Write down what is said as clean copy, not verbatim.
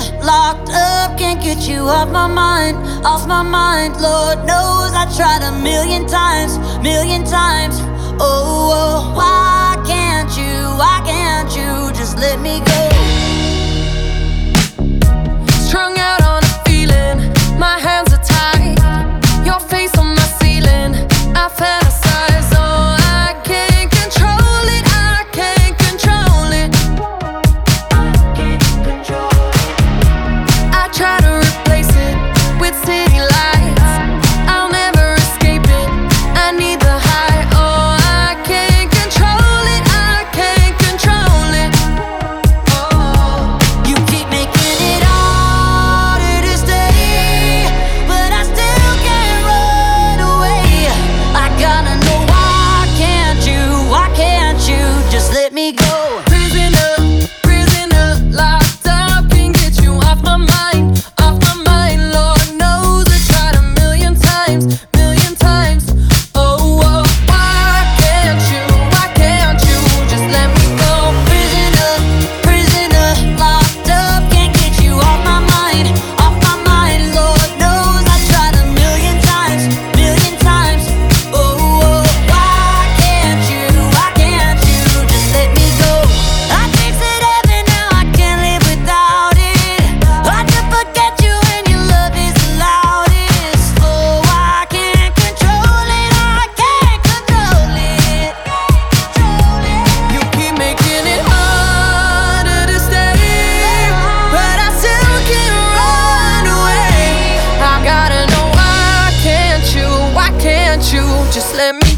locked up, can't get you off my mind, off my mind. Lord knows I tried a million times, million times. Oh, oh, why can't you just let me go? Strung out on a feeling, my hands are tied, your face on my ceiling, I fantasize. Oh, I can't control it, I can't control it. I try to replace it with city lights, I'll never escape it, I need the high. Oh, I can't control it, I can't control it. Oh, You keep making it harder to stay, but I still can't run away. I gotta know why can't you just let me go? prisoner, prisoner, locked up, can't get you off my mind, off my mind. Lord knows I tried a million times, million times. Oh, oh, why can't you just let me go? Prisoner, prisoner, locked up, can't get you off my mind, off my mind. Lord knows I tried a million times, million times. Oh, oh, why can't you just let me go? I tasted heaven, now I can't live without it. Hard to forget you when your love is the loudest. Oh, I can't control it, I can't control it. You keep making it harder to stay, but I still can't run away. I gotta know why can't you just let me